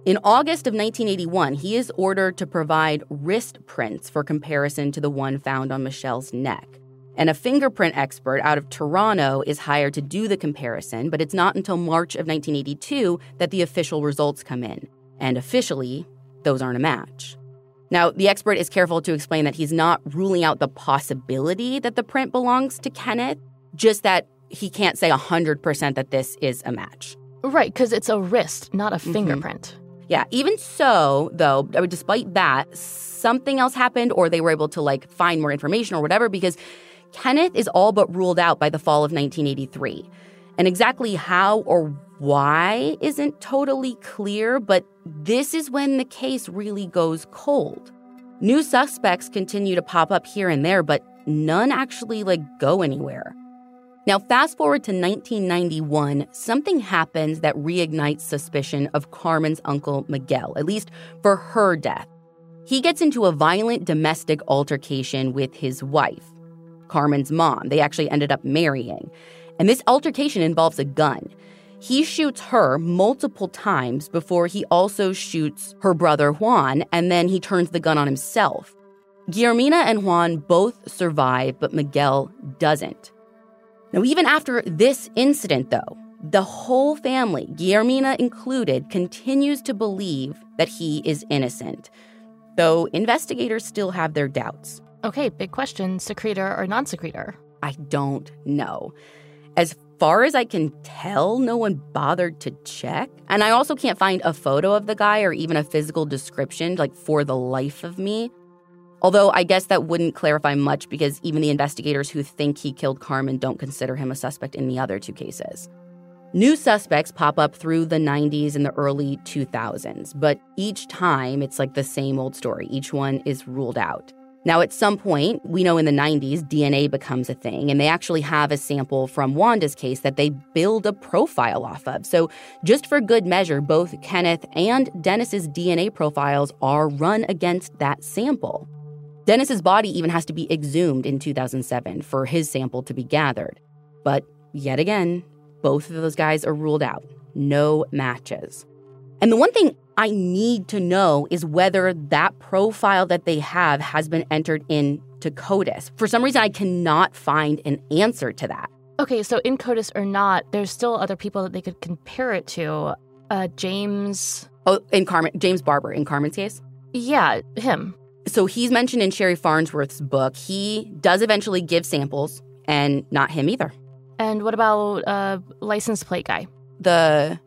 In August of nineteen eighty-one, he is ordered to provide wrist prints for comparison to the one found on Michelle's neck. And a fingerprint expert out of Toronto is hired to do the comparison, but it's not until March of nineteen eighty-two that the official results come in. And officially, those aren't a match. Now, the expert is careful to explain that he's not ruling out the possibility that the print belongs to Kenneth, just that he can't say one hundred percent that this is a match. Right, because it's a wrist, not a mm-hmm. fingerprint. Yeah, even so, though, despite that, something else happened or they were able to, like, find more information or whatever because Kenneth is all but ruled out by the fall of nineteen eighty-three. And exactly how or why isn't totally clear, but this is when the case really goes cold. New suspects continue to pop up here and there, but none actually, like, go anywhere. Now, fast forward to nineteen ninety-one, something happens that reignites suspicion of Carmen's uncle Miguel, at least for her death. He gets into a violent domestic altercation with his wife, Carmen's mom. They actually ended up marrying. And this altercation involves a gun. He shoots her multiple times before he also shoots her brother Juan, and then he turns the gun on himself. Guillermina and Juan both survive, but Miguel doesn't. Now, even after this incident, though, the whole family, Guillermina included, continues to believe that he is innocent, though investigators still have their doubts. Okay, big question, secretor or non-secretor? I don't know. As far as I can tell, no one bothered to check. And I also can't find a photo of the guy or even a physical description, like, for the life of me. Although I guess that wouldn't clarify much because even the investigators who think he killed Carmen don't consider him a suspect in the other two cases. New suspects pop up through the nineties and the early two thousands, but each time it's like the same old story. Each one is ruled out. Now, at some point, we know in the nineties, D N A becomes a thing, and they actually have a sample from Wanda's case that they build a profile off of. So just for good measure, both Kenneth and Dennis's D N A profiles are run against that sample. Dennis's body even has to be exhumed in two thousand seven for his sample to be gathered. But yet again, both of those guys are ruled out. No matches. And the one thing I need to know is whether that profile that they have has been entered into CODIS. For some reason, I cannot find an answer to that. Okay, so in CODIS or not, there's still other people that they could compare it to. Uh, James... Oh, in Carmen, James Barber, in Carmen's case? Yeah, him. So he's mentioned in Sherry Farnsworth's book. He does eventually give samples, and not him either. And what about uh, license plate guy? The...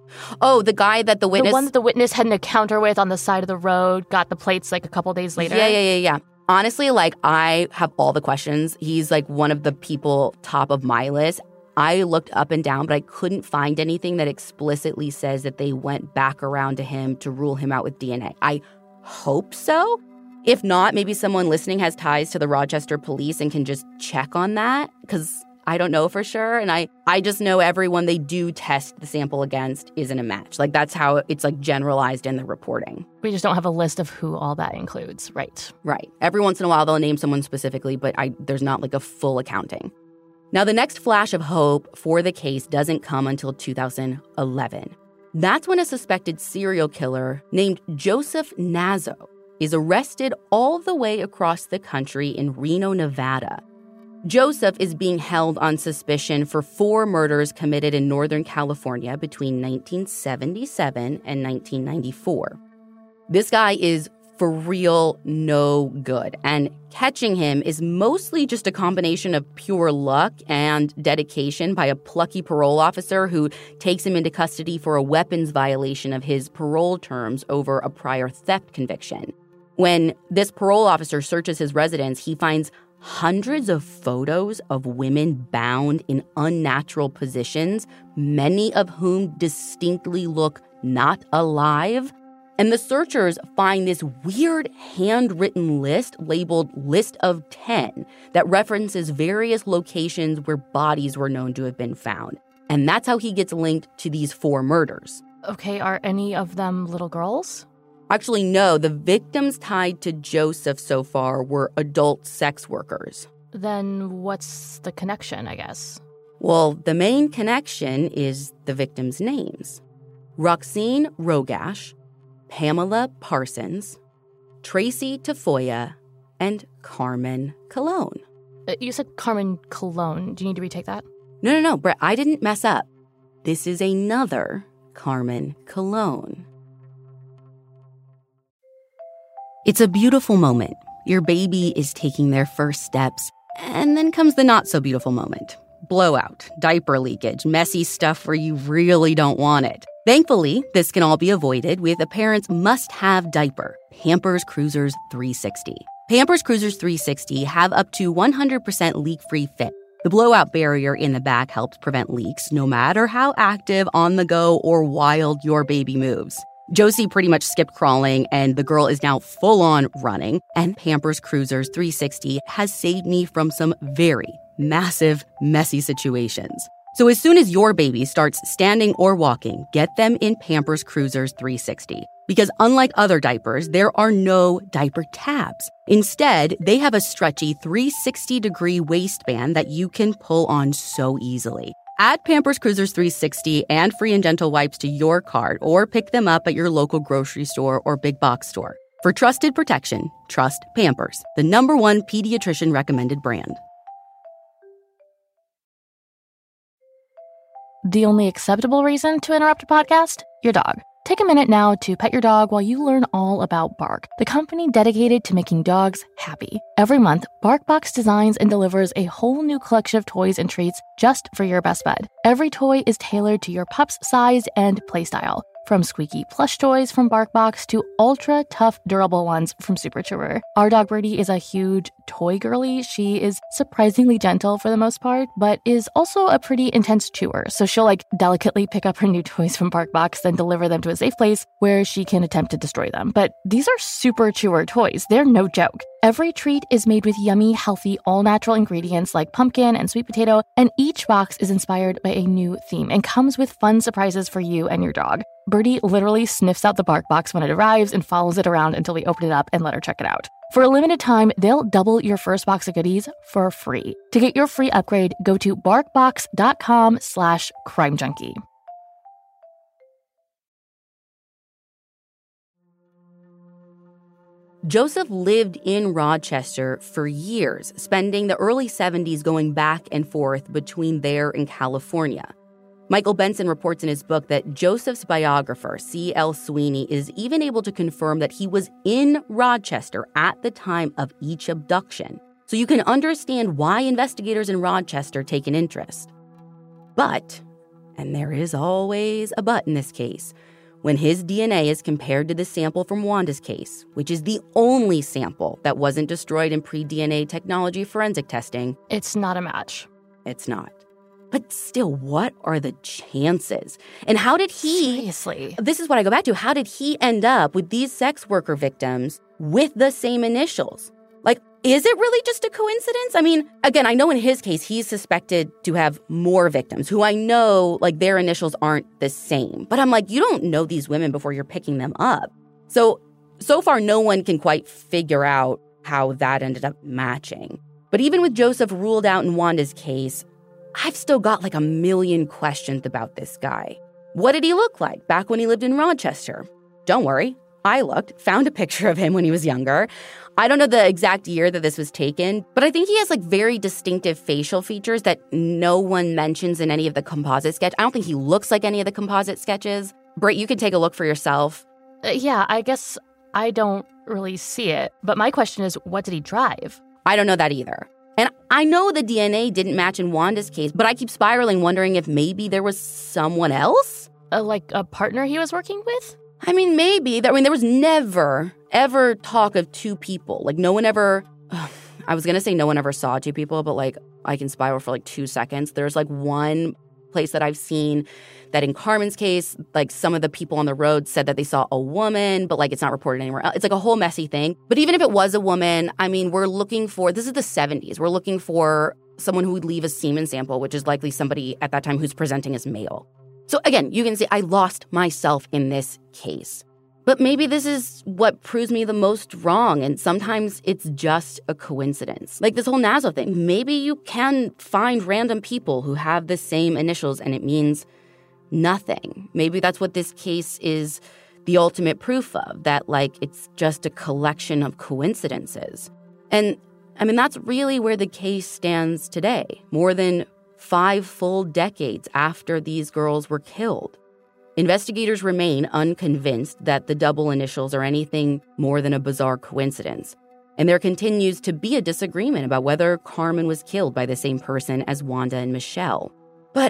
Oh, the guy that the witness... The one that the witness had an encounter with on the side of the road, got the plates like a couple days later? Yeah, yeah, yeah, yeah. Honestly, like, I have all the questions. He's, like, one of the people top of my list. I looked up and down, but I couldn't find anything that explicitly says that they went back around to him to rule him out with D N A. I hope so. If not, maybe someone listening has ties to the Rochester police and can just check on that, because I don't know for sure. And I, I just know everyone they do test the sample against isn't a match. Like, that's how it's, like, generalized in the reporting. We just don't have a list of who all that includes, right? Right. Every once in a while, they'll name someone specifically, but I, there's not, like, a full accounting. Now, the next flash of hope for the case doesn't come until two thousand eleven. That's when a suspected serial killer named Joseph Nazo is arrested all the way across the country in Reno, Nevada. Joseph is being held on suspicion for four murders committed in Northern California between nineteen seventy-seven and nineteen ninety-four. This guy is for real no good, and catching him is mostly just a combination of pure luck and dedication by a plucky parole officer who takes him into custody for a weapons violation of his parole terms over a prior theft conviction. When this parole officer searches his residence, he finds hundreds of photos of women bound in unnatural positions, many of whom distinctly look not alive. And the searchers find this weird handwritten list labeled List of ten that references various locations where bodies were known to have been found. And that's how he gets linked to these four murders. Okay, are any of them little girls? Actually, no. The victims tied to Joseph so far were adult sex workers. Then what's the connection, I guess? Well, the main connection is the victims' names. Roxine Rogash, Pamela Parsons, Tracy Tafoya, and Carmen Colon. Uh, you said Carmen Colon. Do you need to retake that? No, no, no, Brett, I didn't mess up. This is another Carmen Colon. It's a beautiful moment. Your baby is taking their first steps, and then comes the not-so-beautiful moment. Blowout, diaper leakage, messy stuff where you really don't want it. Thankfully, this can all be avoided with a parent's must-have diaper, Pampers Cruisers three sixty. Pampers Cruisers three sixty have up to one hundred percent leak-free fit. The blowout barrier in the back helps prevent leaks, no matter how active, on the go, or wild your baby moves. Josie pretty much skipped crawling, and the girl is now full-on running, and Pampers Cruisers three sixty has saved me from some very massive, messy situations. So as soon as your baby starts standing or walking, get them in Pampers Cruisers three sixty. Because unlike other diapers, there are no diaper tabs. Instead, they have a stretchy three sixty degree waistband that you can pull on so easily. Add Pampers Cruisers three sixty and Free and Gentle wipes to your cart or pick them up at your local grocery store or big box store. For trusted protection, trust Pampers, the number one pediatrician recommended brand. The only acceptable reason to interrupt a podcast? Your dog. Take a minute now to pet your dog while you learn all about Bark, the company dedicated to making dogs happy. Every month, BarkBox designs and delivers a whole new collection of toys and treats just for your best bud. Every toy is tailored to your pup's size and playstyle. From squeaky plush toys from BarkBox to ultra tough durable ones from Super Chewer. Our dog Birdie is a huge toy girly. She is surprisingly gentle for the most part, but is also a pretty intense chewer. So she'll like delicately pick up her new toys from BarkBox, then deliver them to a safe place where she can attempt to destroy them. But these are Super Chewer toys. They're no joke. Every treat is made with yummy, healthy, all-natural ingredients like pumpkin and sweet potato, and each box is inspired by a new theme and comes with fun surprises for you and your dog. Birdie literally sniffs out the Bark box when it arrives and follows it around until we open it up and let her check it out. For a limited time, they'll double your first box of goodies for free. To get your free upgrade, go to barkbox.com slash crime junkie. Joseph lived in Rochester for years, spending the early seventies going back and forth between there and California. Michael Benson reports in his book that Joseph's biographer, C L Sweeney, is even able to confirm that he was in Rochester at the time of each abduction. So you can understand why investigators in Rochester take an interest. But, and there is always a but in this case, when his D N A is compared to the sample from Wanda's case, which is the only sample that wasn't destroyed in pre-D N A technology forensic testing, it's not a match. It's not. But still, what are the chances? And how did he... Seriously. This is what I go back to. How did he end up with these sex worker victims with the same initials? Like, is it really just a coincidence? I mean, again, I know in his case, he's suspected to have more victims who I know, like, their initials aren't the same. But I'm like, you don't know these women before you're picking them up. So, so far, no one can quite figure out how that ended up matching. But even with Joseph ruled out in Wanda's case, I've still got like a million questions about this guy. What did he look like back when he lived in Rochester? Don't worry, I looked, found a picture of him when he was younger. I don't know the exact year that this was taken, but I think he has like very distinctive facial features that no one mentions in any of the composite sketch. I don't think he looks like any of the composite sketches. Britt, you can take a look for yourself. Uh, yeah, I guess I don't really see it. But my question is, what did he drive? I don't know that either. And I know the D N A didn't match in Wanda's case, but I keep spiraling wondering if maybe there was someone else? Uh, like a partner he was working with? I mean, maybe. I mean, there was never, ever talk of two people. Like, no one ever... Ugh, I was going to say no one ever saw two people, but, like, I can spiral for, like, two seconds. There's, like, one place that I've seen that in Carmen's case, like, some of the people on the road said that they saw a woman, but, like, it's not reported anywhere else. It's, like, a whole messy thing. But even if it was a woman, I mean, we're looking for... This is the seventies. We're looking for someone who would leave a semen sample, which is likely somebody at that time who's presenting as male. So, again, you can see I lost myself in this case. But maybe this is what proves me the most wrong, and sometimes it's just a coincidence. Like this whole Nazo thing. Maybe you can find random people who have the same initials, and it means nothing. Maybe that's what this case is the ultimate proof of, that, like, it's just a collection of coincidences. And, I mean, that's really where the case stands today, more than five full decades after these girls were killed. Investigators remain unconvinced that the double initials are anything more than a bizarre coincidence. And there continues to be a disagreement about whether Carmen was killed by the same person as Wanda and Michelle. But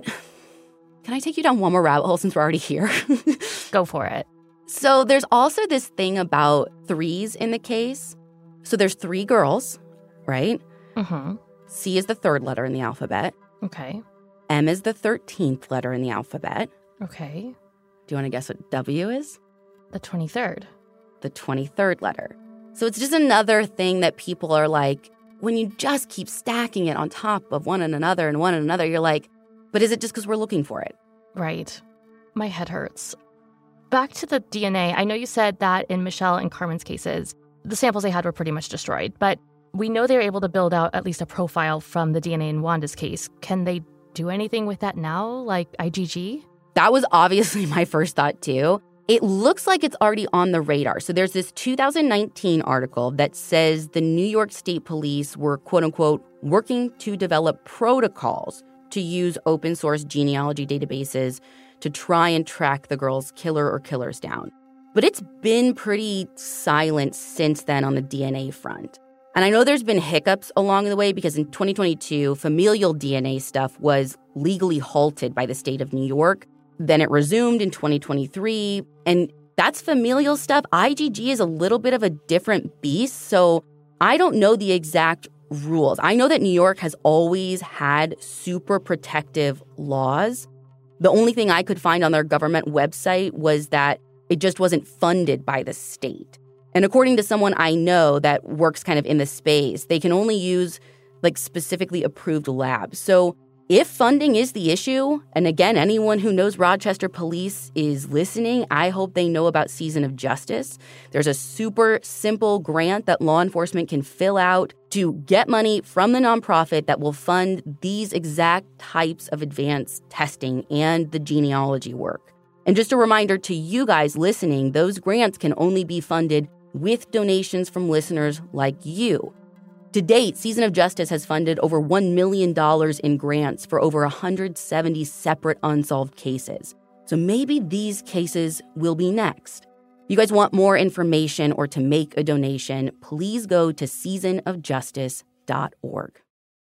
can I take you down one more rabbit hole since we're already here? Go for it. So there's also this thing about threes in the case. So there's three girls, right? Mm-hmm. C is the third letter in the alphabet. Okay. M is the thirteenth letter in the alphabet. Okay. Do you want to guess what W is? The twenty-third. The twenty-third letter. So it's just another thing that people are like, when you just keep stacking it on top of one and another and one and another, you're like, but is it just because we're looking for it? Right. My head hurts. Back to the D N A, I know you said that in Michelle and Carmen's cases, the samples they had were pretty much destroyed, but we know they were able to build out at least a profile from the D N A in Wanda's case. Can they do anything with that now, like I G G? That was obviously my first thought, too. It looks like it's already on the radar. So there's this two thousand nineteen article that says the New York State Police were, quote unquote, working to develop protocols to use open source genealogy databases to try and track the girl's killer or killers down. But it's been pretty silent since then on the D N A front. And I know there's been hiccups along the way because in twenty twenty-two, familial D N A stuff was legally halted by the state of New York. Then it resumed in twenty twenty-three, and that's familial stuff. I G G is a little bit of a different beast, so I don't know the exact rules. I know that New York has always had super protective laws. The only thing I could find on their government website was that it just wasn't funded by the state. And according to someone I know that works kind of in the space, they can only use like specifically approved labs. So if funding is the issue, and again, anyone who knows Rochester Police is listening, I hope they know about Season of Justice. There's a super simple grant that law enforcement can fill out to get money from the nonprofit that will fund these exact types of advanced testing and the genealogy work. And just a reminder to you guys listening, those grants can only be funded with donations from listeners like you. To date, Season of Justice has funded over one million dollars in grants for over one hundred seventy separate unsolved cases. So maybe these cases will be next. If you guys want more information or to make a donation, please go to season of justice dot org.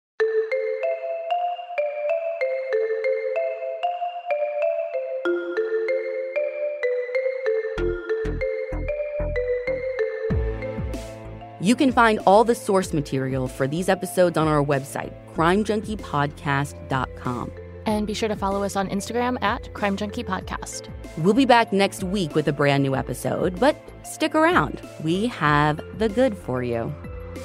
You can find all the source material for these episodes on our website, crime junkie podcast dot com. And be sure to follow us on Instagram at Crime Junkie Podcast. We'll be back next week with a brand new episode, but stick around. We have the good for you.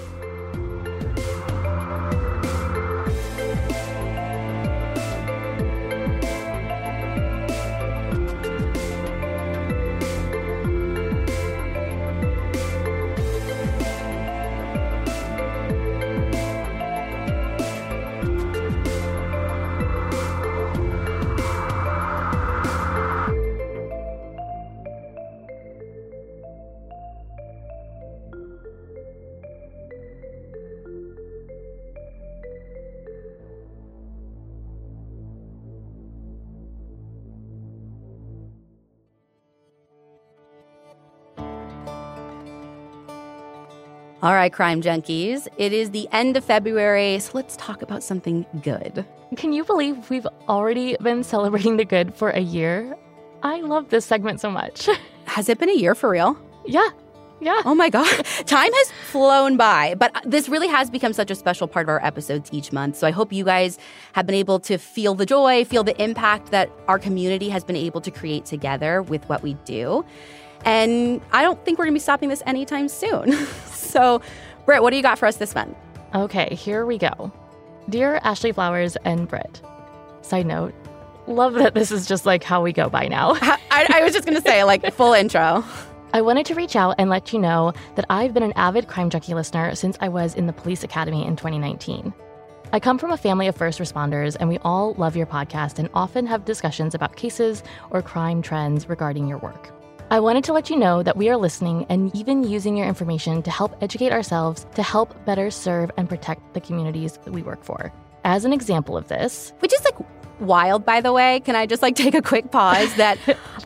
All right, Crime Junkies, it is the end of February, so let's talk about something good. Can you believe we've already been celebrating the good for a year? I love this segment so much. Has it been a year for real? Yeah, yeah. Oh my God. Time has flown by, but this really has become such a special part of our episodes each month. So I hope you guys have been able to feel the joy, feel the impact that our community has been able to create together with what we do. And I don't think we're going to be stopping this anytime soon. So, Britt, what do you got for us this month? Okay, here we go. Dear Ashley Flowers and Britt. Side note, love that this is just like how we go by now. I, I was just going to say, like, full intro. I wanted to reach out and let you know that I've been an avid Crime Junkie listener since I was in the police academy in twenty nineteen. I come from a family of first responders, and we all love your podcast and often have discussions about cases or crime trends regarding your work. I wanted to let you know that we are listening and even using your information to help educate ourselves to help better serve and protect the communities that we work for. As an example of this, which is like wild, by the way, can I just like take a quick pause that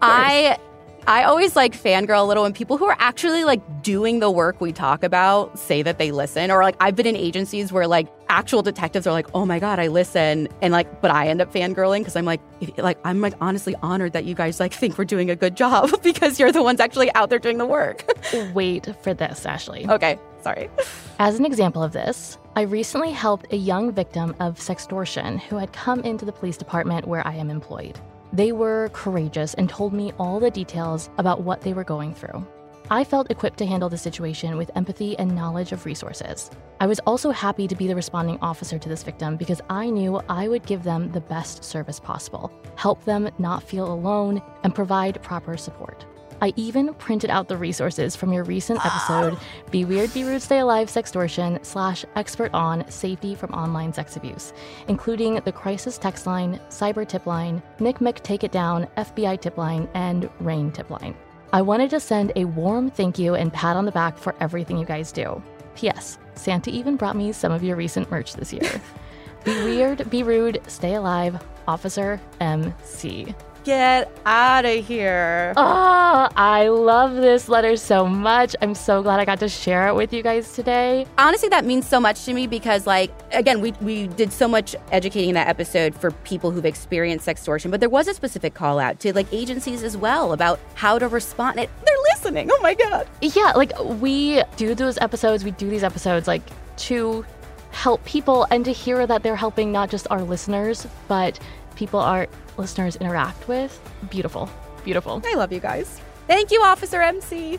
I I always like fangirl a little when people who are actually like doing the work we talk about say that they listen, or like I've been in agencies where like actual detectives are like, oh my God, I listen. And like, but I end up fangirling because I'm like, like, I'm like honestly honored that you guys like think we're doing a good job because you're the ones actually out there doing the work. Wait for this, Ashley. Okay, sorry. As an example of this, I recently helped a young victim of sextortion who had come into the police department where I am employed. They were courageous and told me all the details about what they were going through. I felt equipped to handle the situation with empathy and knowledge of resources. I was also happy to be the responding officer to this victim because I knew I would give them the best service possible, help them not feel alone, and provide proper support. I even printed out the resources from your recent episode, Be Weird, Be Rude, Stay Alive, Sextortion, slash expert on safety from online sex abuse, including the crisis text line, cyber tip line, N C M E C take it down, F B I tip line, and RAIN tip line. I wanted to send a warm thank you and pat on the back for everything you guys do. P S. Santa even brought me some of your recent merch this year. Be Weird, Be Rude, Stay Alive, Officer M C. Get out of here. Oh, I love this letter so much. I'm so glad I got to share it with you guys today. Honestly, that means so much to me because, like, again, we, we did so much educating in that episode for people who've experienced sextortion, but there was a specific call out to, like, agencies as well about how to respond. They're listening. Oh, my God. Yeah, like, we do those episodes. We do these episodes, like, to help people and to hear that they're helping not just our listeners, but people our listeners interact with. Beautiful. Beautiful. I love you guys. Thank you, Officer M C.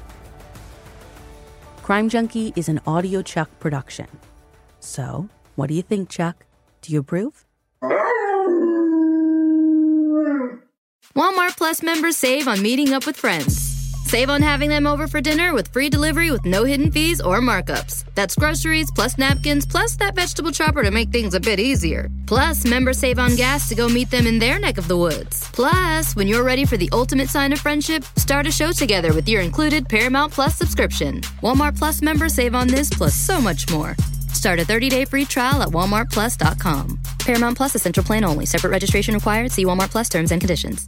Crime Junkie is an Audio Chuck production. So, what do you think, Chuck? Do you approve? Walmart Plus members save on meeting up with friends. Save on having them over for dinner with free delivery with no hidden fees or markups. That's groceries, plus napkins, plus that vegetable chopper to make things a bit easier. Plus, members save on gas to go meet them in their neck of the woods. Plus, when you're ready for the ultimate sign of friendship, start a show together with your included Paramount Plus subscription. Walmart Plus members save on this plus so much more. Start a thirty-day free trial at walmart plus dot com. Paramount Plus Essential Plan only. Separate registration required. See Walmart Plus terms and conditions.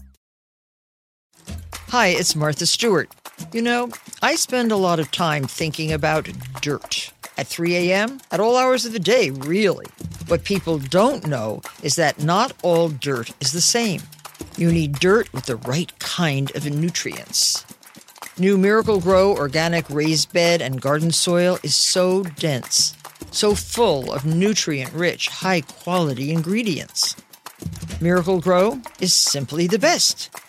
Hi, it's Martha Stewart. You know, I spend a lot of time thinking about dirt. At three a.m., at all hours of the day, really. What people don't know is that not all dirt is the same. You need dirt with the right kind of nutrients. New Miracle-Gro organic raised bed and garden soil is so dense, so full of nutrient-rich, high-quality ingredients. Miracle-Gro is simply the best.